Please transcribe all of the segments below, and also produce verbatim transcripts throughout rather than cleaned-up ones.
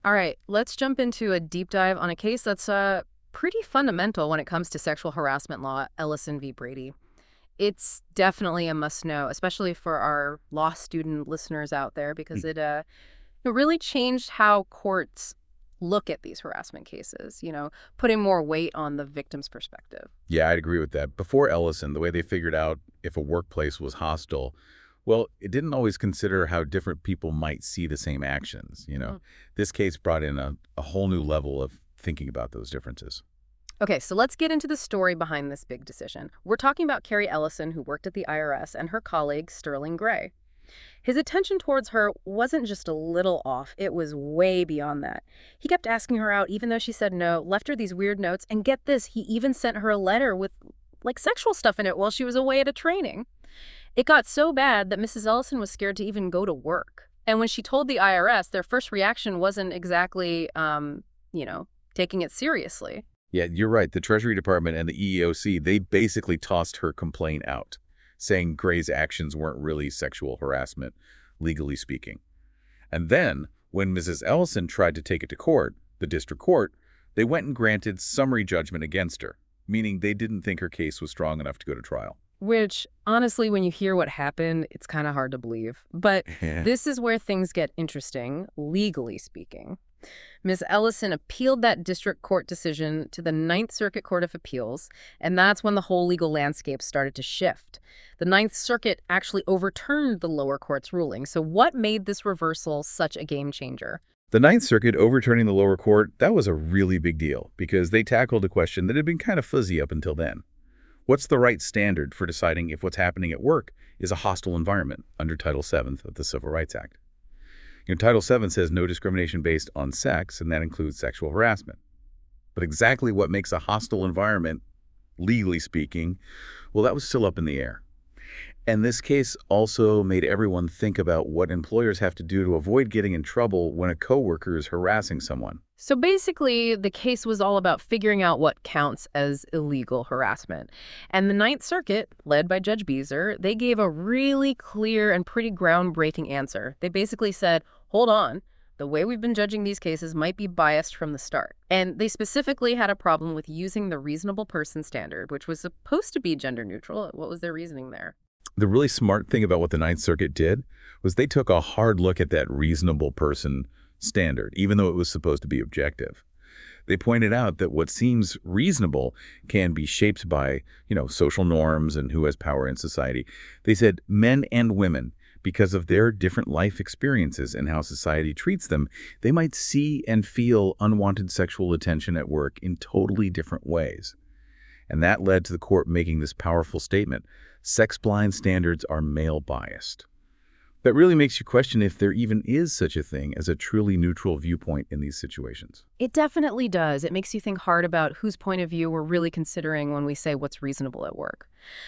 All right, let's jump into a deep dive on a case that's uh, pretty fundamental when it comes to sexual harassment law, Ellison v. Brady. It's definitely a must know, especially for our law student listeners out there, because Mm. it uh, it really changed how courts look at these harassment cases, you know, putting more weight on the victim's perspective. Yeah, I'd agree with that. Before Ellison, the way they figured out if a workplace was hostile, well, it didn't always consider how different people might see the same actions, you know. Mm. This case brought in a, a whole new level of thinking about those differences. Okay, so let's get into the story behind this big decision. We're talking about Carrie Ellison, who worked at the I R S, and her colleague, Sterling Gray. His attention towards her wasn't just a little off, it was way beyond that. He kept asking her out even though she said no, left her these weird notes, and get this, he even sent her a letter with like sexual stuff in it while she was away at a training. It got so bad that Missus Ellison was scared to even go to work. And when she told the I R S, their first reaction wasn't exactly, um, you know, taking it seriously. Yeah, you're right. The Treasury Department and the E E O C, they basically tossed her complaint out, saying Gray's actions weren't really sexual harassment, legally speaking. And then, when Missus Ellison tried to take it to court, the district court, they went and granted summary judgment against her, meaning they didn't think her case was strong enough to go to trial. Which, honestly, when you hear what happened, it's kind of hard to believe. But Yeah. this is where things get interesting, legally speaking. Miz Ellison appealed that district court decision to the Ninth Circuit Court of Appeals, and that's when the whole legal landscape started to shift. The Ninth Circuit actually overturned the lower court's ruling. So what made this reversal such a game changer? The Ninth Circuit overturning the lower court, that was a really big deal because they tackled a question that had been kind of fuzzy up until then. What's the right standard for deciding if what's happening at work is a hostile environment under Title seven of the Civil Rights Act? You know, Title seven says no discrimination based on sex, and that includes sexual harassment. But exactly what makes a hostile environment, legally speaking, well, that was still up in the air. And this case also made everyone think about what employers have to do to avoid getting in trouble when a coworker is harassing someone. So basically, the case was all about figuring out what counts as illegal harassment. And the Ninth Circuit, led by Judge Beezer, they gave a really clear and pretty groundbreaking answer. They basically said, hold on, the way we've been judging these cases might be biased from the start. And they specifically had a problem with using the reasonable person standard, which was supposed to be gender neutral. What was their reasoning there? The really smart thing about what the Ninth Circuit did was they took a hard look at that reasonable person standard, even though it was supposed to be objective. They pointed out that what seems reasonable can be shaped by, you know, social norms and who has power in society. They said men and women, because of their different life experiences and how society treats them, they might see and feel unwanted sexual attention at work in totally different ways. And that led to the court making this powerful statement: sex-blind standards are male-biased. That really makes you question if there even is such a thing as a truly neutral viewpoint in these situations. It definitely does. It makes you think hard about whose point of view we're really considering when we say what's reasonable at work.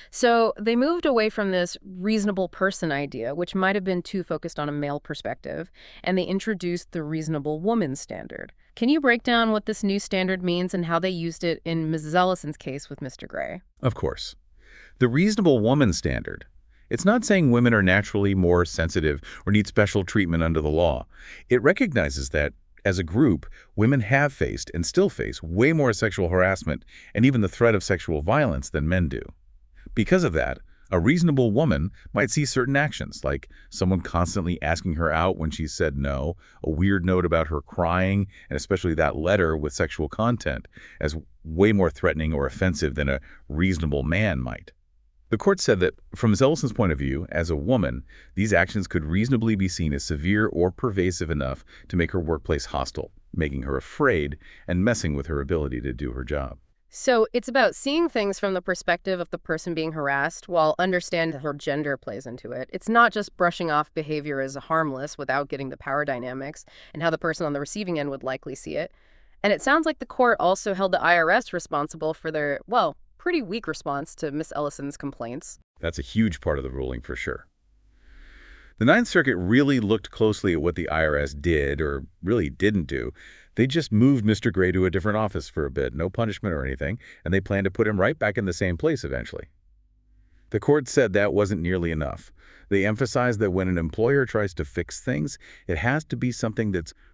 So they moved away from this reasonable person idea, which might have been too focused on a male perspective, and they introduced the reasonable woman standard. Can you break down what this new standard means and how they used it in Missus Ellison's case with Mister Gray? Of course. The reasonable woman standard, it's not saying women are naturally more sensitive or need special treatment under the law. It recognizes that, as a group, women have faced and still face way more sexual harassment and even the threat of sexual violence than men do. Because of that, a reasonable woman might see certain actions, like someone constantly asking her out when she said no, a weird note about her crying, and especially that letter with sexual content, as way more threatening or offensive than a reasonable man might. The court said that, from Miz Ellison's point of view, as a woman, these actions could reasonably be seen as severe or pervasive enough to make her workplace hostile, making her afraid and messing with her ability to do her job. So it's about seeing things from the perspective of the person being harassed while understanding how gender plays into it. It's not just brushing off behavior as harmless without getting the power dynamics and how the person on the receiving end would likely see it. And it sounds like the court also held the I R S responsible for their, well, pretty weak response to Miss Ellison's complaints. That's a huge part of the ruling for sure. The Ninth Circuit really looked closely at what the I R S did, or really didn't do. They just moved Mister Gray to a different office for a bit, no punishment or anything, and they planned to put him right back in the same place eventually. The court said that wasn't nearly enough. They emphasized that when an employer tries to fix things, it has to be something that's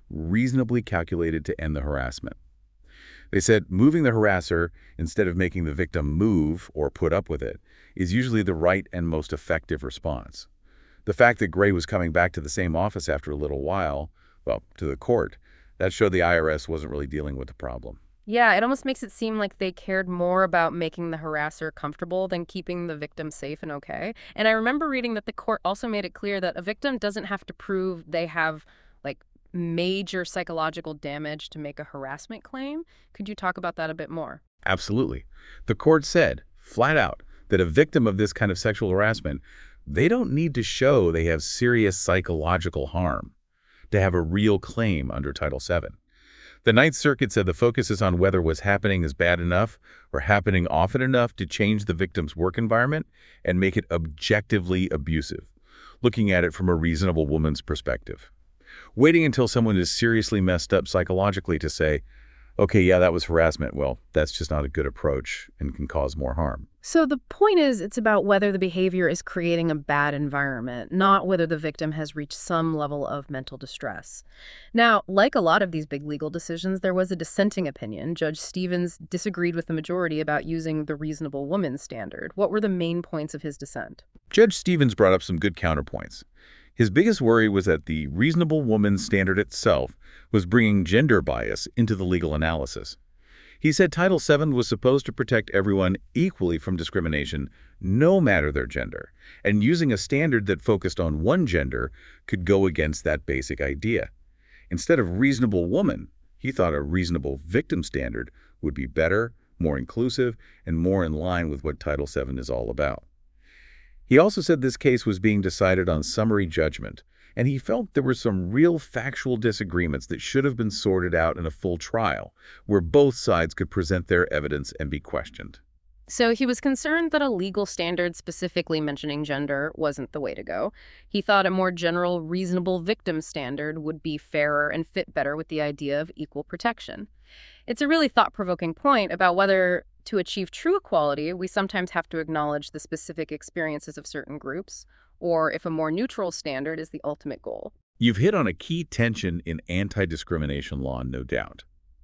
reasonably calculated to end the harassment. They said moving the harasser instead of making the victim move or put up with it is usually the right and most effective response. The fact that Gray was coming back to the same office after a little while, well, to the court, that showed the I R S wasn't really dealing with the problem. Yeah, it almost makes it seem like they cared more about making the harasser comfortable than keeping the victim safe and okay. And I remember reading that the court also made it clear that a victim doesn't have to prove they have, like, major psychological damage to make a harassment claim. Could you talk about that a bit more? Absolutely. The court said, flat out, that a victim of this kind of sexual harassment, they don't need to show they have serious psychological harm to have a real claim under Title seven. The Ninth Circuit said the focus is on whether what's happening is bad enough or happening often enough to change the victim's work environment and make it objectively abusive, looking at it from a reasonable woman's perspective. Waiting until someone is seriously messed up psychologically to say, okay, yeah, that was harassment, well, that's just not a good approach and can cause more harm. So the point is, it's about whether the behavior is creating a bad environment, not whether the victim has reached some level of mental distress. Now, like a lot of these big legal decisions, there was a dissenting opinion. Judge Stevens disagreed with the majority about using the reasonable woman standard. What were the main points of his dissent? Judge Stevens brought up some good counterpoints. His biggest worry was that the reasonable woman standard itself was bringing gender bias into the legal analysis. He said Title seven was supposed to protect everyone equally from discrimination, no matter their gender, and using a standard that focused on one gender could go against that basic idea. Instead of reasonable woman, he thought a reasonable victim standard would be better, more inclusive, and more in line with what Title seven is all about. He also said this case was being decided on summary judgment, and he felt there were some real factual disagreements that should have been sorted out in a full trial, where both sides could present their evidence and be questioned. So he was concerned that a legal standard specifically mentioning gender wasn't the way to go. He thought a more general, reasonable victim standard would be fairer and fit better with the idea of equal protection. It's a really thought-provoking point about whether, to achieve true equality, we sometimes have to acknowledge the specific experiences of certain groups, or if a more neutral standard is the ultimate goal. You've hit on a key tension in anti-discrimination law, no doubt.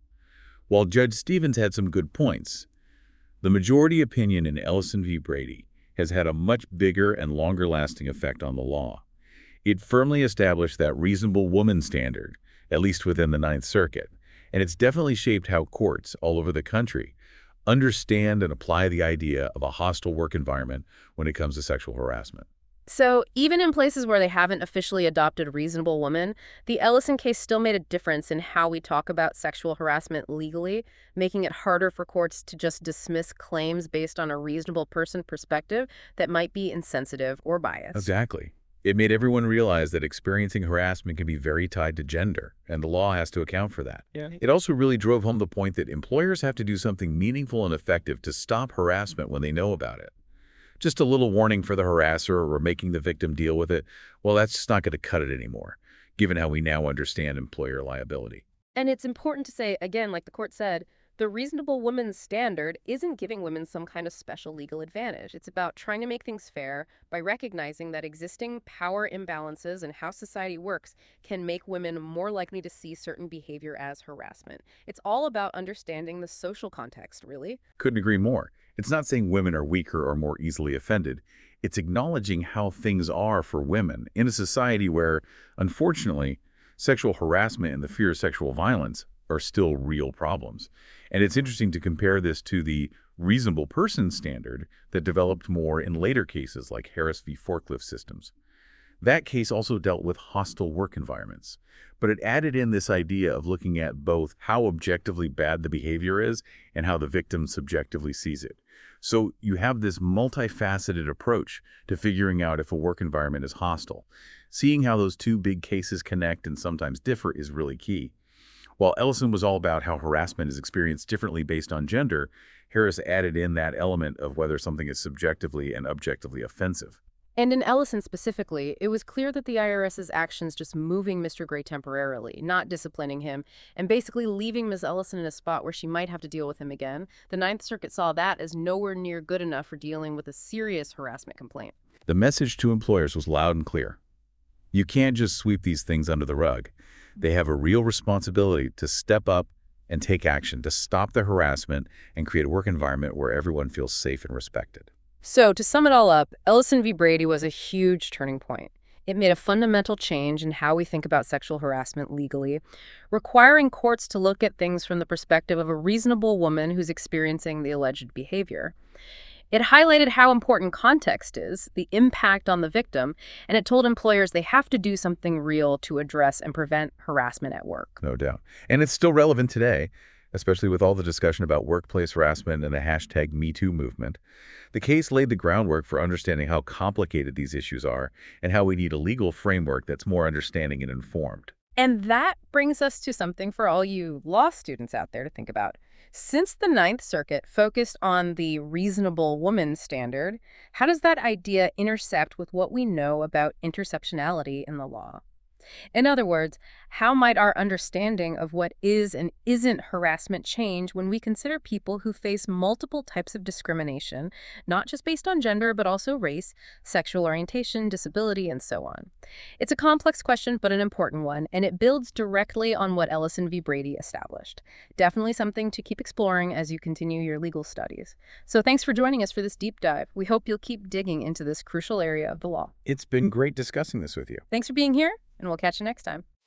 While Judge Stevens had some good points, the majority opinion in Ellison v. Brady has had a much bigger and longer-lasting effect on the law. It firmly established that reasonable woman standard, at least within the Ninth Circuit, and it's definitely shaped how courts all over the country understand and apply the idea of a hostile work environment when it comes to sexual harassment. So even in places where they haven't officially adopted reasonable woman, the Ellison case still made a difference in how we talk about sexual harassment legally, making it harder for courts to just dismiss claims based on a reasonable person perspective that might be insensitive or biased. Exactly. It made everyone realize that experiencing harassment can be very tied to gender, and the law has to account for that. Yeah. It also really drove home the point that employers have to do something meaningful and effective to stop harassment when they know about it. Just a little warning for the harasser or making the victim deal with it, well, that's just not going to cut it anymore, given how we now understand employer liability. And it's important to say, again, like the court said, the reasonable woman standard isn't giving women some kind of special legal advantage. It's about trying to make things fair by recognizing that existing power imbalances and how society works can make women more likely to see certain behavior as harassment. It's all about understanding the social context, really. Couldn't agree more. It's not saying women are weaker or more easily offended. It's acknowledging how things are for women in a society where, unfortunately, sexual harassment and the fear of sexual violence are still real problems. And it's interesting to compare this to the reasonable person standard that developed more in later cases like Harris v. Forklift Systems. That case also dealt with hostile work environments, but it added in this idea of looking at both how objectively bad the behavior is and how the victim subjectively sees it. So you have this multifaceted approach to figuring out if a work environment is hostile. Seeing how those two big cases connect and sometimes differ is really key. While Ellison was all about how harassment is experienced differently based on gender, Harris added in that element of whether something is subjectively and objectively offensive. And in Ellison specifically, it was clear that the IRS's actions just moving Mister Gray temporarily, not disciplining him, and basically leaving Miz Ellison in a spot where she might have to deal with him again. The Ninth Circuit saw that as nowhere near good enough for dealing with a serious harassment complaint. The message to employers was loud and clear. You can't just sweep these things under the rug. They have a real responsibility to step up and take action to stop the harassment and create a work environment where everyone feels safe and respected. So, to sum it all up, Ellison v. Brady was a huge turning point. It made a fundamental change in how we think about sexual harassment legally, requiring courts to look at things from the perspective of a reasonable woman who's experiencing the alleged behavior. It highlighted how important context is, the impact on the victim, and it told employers they have to do something real to address and prevent harassment at work. No doubt. And it's still relevant today, especially with all the discussion about workplace harassment and the hashtag Me Too movement. The case laid the groundwork for understanding how complicated these issues are and how we need a legal framework that's more understanding and informed. And that brings us to something for all you law students out there to think about. Since the Ninth Circuit focused on the reasonable woman standard, how does that idea intercept with what we know about intersectionality in the law? In other words, how might our understanding of what is and isn't harassment change when we consider people who face multiple types of discrimination, not just based on gender, but also race, sexual orientation, disability, and so on? It's a complex question, but an important one, and it builds directly on what Ellison v. Brady established. Definitely something to keep exploring as you continue your legal studies. So thanks for joining us for this deep dive. We hope you'll keep digging into this crucial area of the law. It's been great discussing this with you. Thanks for being here, and we'll catch you next time.